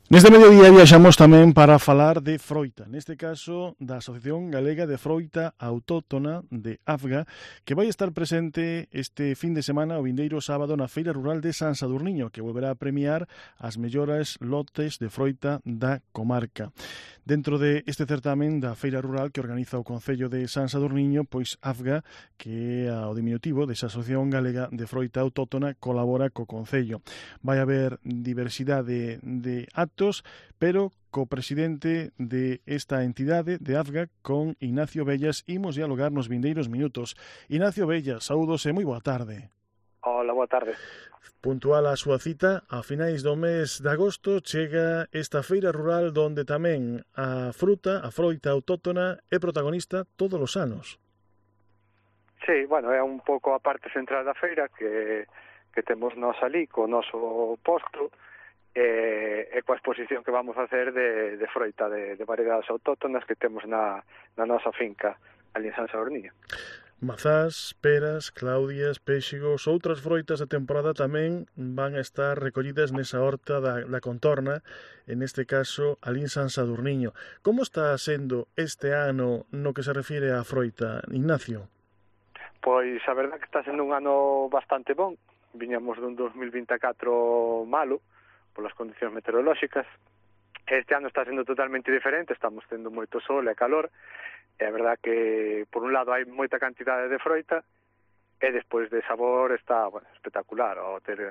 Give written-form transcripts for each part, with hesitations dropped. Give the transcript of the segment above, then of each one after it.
Neste mediodía viaxamos tamén para falar de froita, neste caso da Asociación Galega de Froita Autóctona de AFGA, que vai estar presente este fin de semana o vindeiro sábado na Feira Rural de San Sadurniño, que volverá a premiar as mellores lotes de froita da comarca. Dentro de este certamen da Feira Rural que organiza o Concello de San Sadurniño, pois AFGA, que é o diminutivo desa Asociación Galega de Froita Autóctona, colabora co Concello. Vai haber diversidade de actos, pero co presidente de esta entidade de AFGA, con Ignacio Bellas, imos dialogar nos vindeiros minutos. Ignacio Bellas, saúdos e moi boa tarde. Hola, boa tarde. Puntual a súa cita, a finais do mes de agosto chega esta feira rural donde tamén a froita autóctona é protagonista todos os anos. Sí, bueno, é un pouco a parte central da feira que temos nós ali, co noso posto, e coa exposición que vamos a facer de froita de variedades autóctonas que temos na nosa finca ali en San Sadurniño. Mazás, peras, claudias, péxigos, outras froitas da temporada tamén van a estar recollidas nesa horta da contorna, en este caso ali en San Sadurniño. Como está sendo este ano no que se refire á froita, Ignacio? Pois a verdade que está sendo un ano bastante bon. Viñamos dun 2024 malo polas condicións meteorolóxicas. Este ano está sendo totalmente diferente, estamos tendo moito sol e calor. É a verdade que, por un lado, hai moita cantidade de froita e despois de sabor está espectacular. Ao ter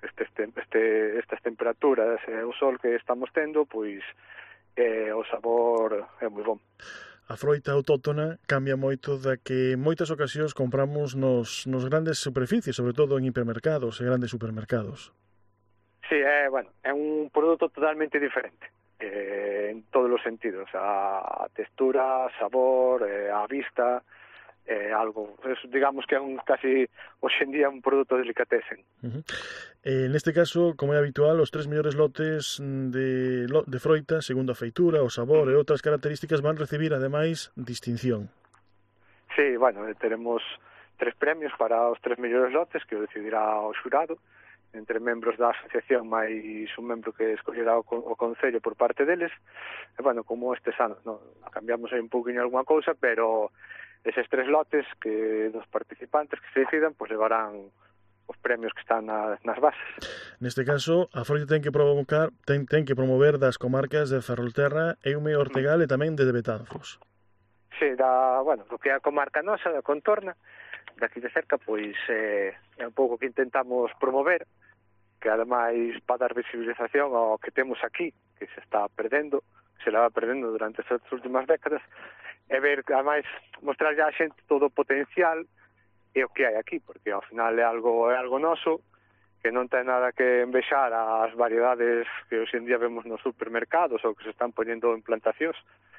estas temperaturas e o sol que estamos tendo, pois o sabor é moi bon. A froita autóctona cambia moito da que en moitas ocasións compramos nos grandes superficies, sobre todo en hipermercados e grandes supermercados. Sí, é un produto totalmente diferente. En todos os sentidos, a textura, sabor, a vista, algo, digamos que é casi hoxe en día un produto delicatessen. Neste caso, como é habitual, os 3 mellores lotes de froita, segundo a feitura, o sabor e outras características, van recibir, ademais, distinción. Sí, teremos 3 premios para os 3 mellores lotes que o decidirá o xurado, entre membros da asociación máis un membro que escollerá o Concello por parte deles. E, como estes anos, cambiamos aí un pouquinho alguma cousa, pero eses 3 lotes que dos participantes que se decidan, pois levarán os premios que están nas bases. Neste caso, a froita ten que promover das comarcas de Ferrolterra, Eume, Ortegal e tamén de Betanzos. Sí, do que é a comarca nosa, da contorna, daqui de cerca, pois é un pouco que intentamos promover, que ademais para dar visibilización ao que temos aquí, que se está perdendo, se leva perdendo durante estas últimas décadas, e ver, ademais, mostrar a xente todo o potencial e o que hai aquí, porque ao final é algo noso, que non ten nada que envexar ás variedades que hoxe en día vemos nos supermercados ou que se están poñendo en plantacións.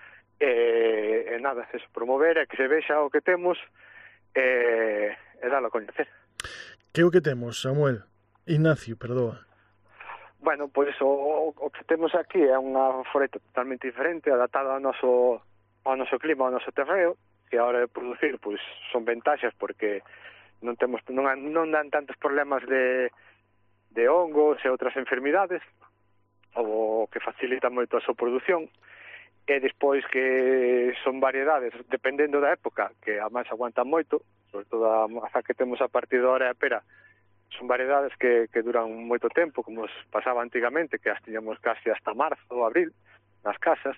E nada, eso, promover e que se vexa o que temos e dalo a coñecer. Que é o que temos, Samuel? Ignacio, perdoa. Pois o que temos aquí é unha froita totalmente diferente, adaptada ao noso clima, ao noso terreo, que a hora de producir pois son ventaxas porque non dan tantos problemas de hongos e outras enfermidades, o que facilita moito a súa produción. E despois que son variedades, dependendo da época, que a máis aguantan moito, sobre todo a maza que temos a partir da hora e a pera, son variedades que duran moito tempo, como pasaba antigamente, que as tiñamos casi hasta marzo ou abril nas casas,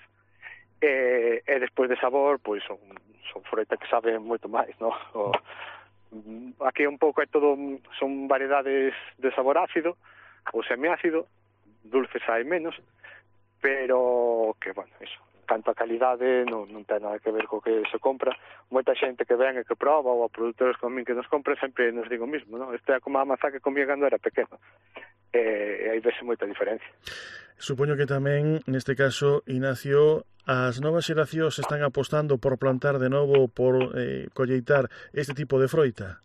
e despois de sabor, pois son froita que saben moito máis, no? Aquí un pouco é todo, son variedades de sabor ácido ou semiácido, dulces hai menos, pero que, eso, canto a calidade non ten nada que ver co que se compra. Moita xente que ven e que proba, ou a produtores como min que nos compra, sempre nos digo o mismo, non? Isto é como a mazá que comía cando era pequeno. E aí vese moita diferencia. Supoño que tamén, neste caso, Ignacio, as novas xeracións están apostando por plantar de novo, por colleitar este tipo de froita?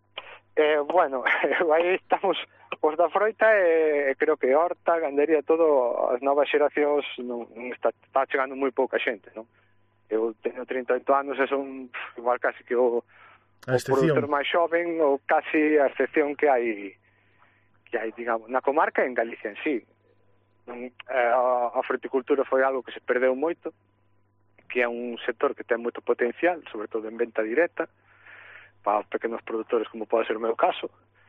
Aí estamos os da froita e creo que horta, gandería, todo, as novas xeracións está chegando moi pouca xente, non? Eu teño 38 anos e son igual casi que o produtor máis xoven, ou casi a excepción que hai, digamos, na comarca e en Galicia en sí. A fruticultura foi algo que se perdeu moito, que é un sector que ten moito potencial, sobre todo en venta directa, para os pequenos produtores, como pode ser o meu caso.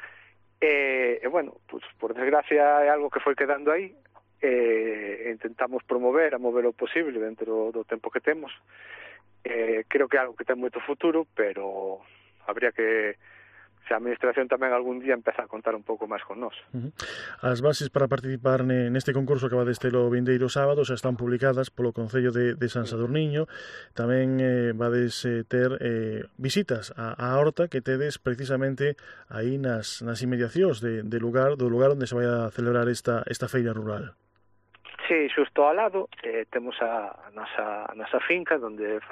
Bueno, pues, por desgracia é algo que foi quedando aí, intentamos promover, a mover o posible dentro do tempo que temos. Creo que é algo que ten moito futuro, pero habría que, se a administración tamén algún día empeza a contar un pouco máis con nós. As bases para participar neste concurso que va deste o vindeiro sábado xa están publicadas polo Concello de San Sadurniño. Tamén vades ter visitas á horta que tedes precisamente aí nas inmediacións do lugar onde se vai a celebrar esta feira rural. Sí, xusto ao lado temos a nosa finca onde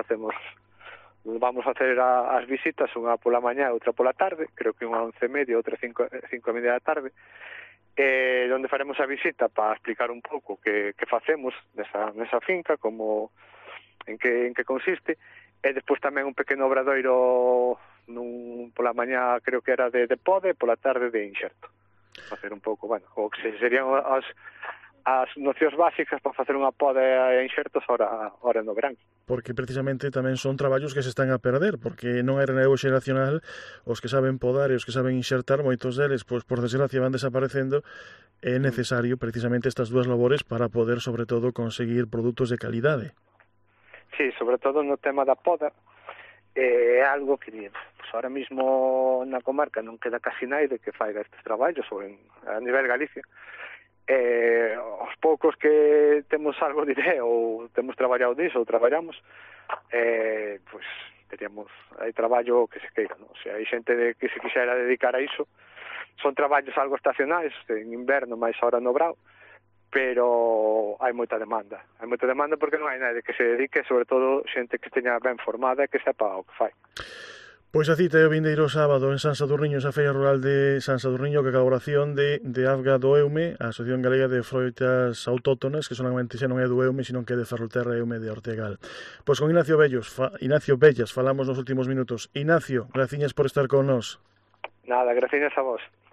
vamos a facer as visitas, unha pola mañá e outra pola tarde, creo que unha 11:30, outra 5:30 da tarde, onde faremos a visita para explicar un pouco que facemos nesa finca, como en que consiste, e despois tamén un pequeno obradoiro pola mañá creo que era de poda e pola tarde de inxerto. Facer un pouco, bueno, o que serían as nocións básicas para facer unha poda e inxertos ahora no verán. Porque precisamente tamén son traballos que se están a perder, porque non hai relevo xeracional, os que saben podar e os que saben inxertar, moitos deles, pois por desgracia van desaparecendo, é necesario precisamente estas dúas labores para poder, sobre todo, conseguir produtos de calidade. Sí, sobre todo no tema da poda, é algo que pues, ahora mismo na comarca non queda casi naide que faiga estes traballos, ou a nivel Galicia. Os poucos que temos algo de idea ou temos traballado disso ou traballamos, pues teríamos hai traballo que se queira, non? O sea, hai xente que se quixera dedicar a iso, son traballos algo estacionais, en inverno, máis ahora no brao, pero hai moita demanda porque non hai nadie que se dedique, sobre todo xente que esteña ben formada e que sepa o que fai. Pois a cita é o vindeiro sábado en San Sadurniño, esa feira rural de San Sadurniño, que a colaboración de AFGA do EUME, a Asociación Galega de Froitas Autóctonas, que solamente xa non é do EUME, sino que é de Ferrolterra e EUME de Ortegal. Pois con Ignacio Bellas falamos nos últimos minutos. Ignacio, graciñas por estar con nós. Nada, graciñas a vos.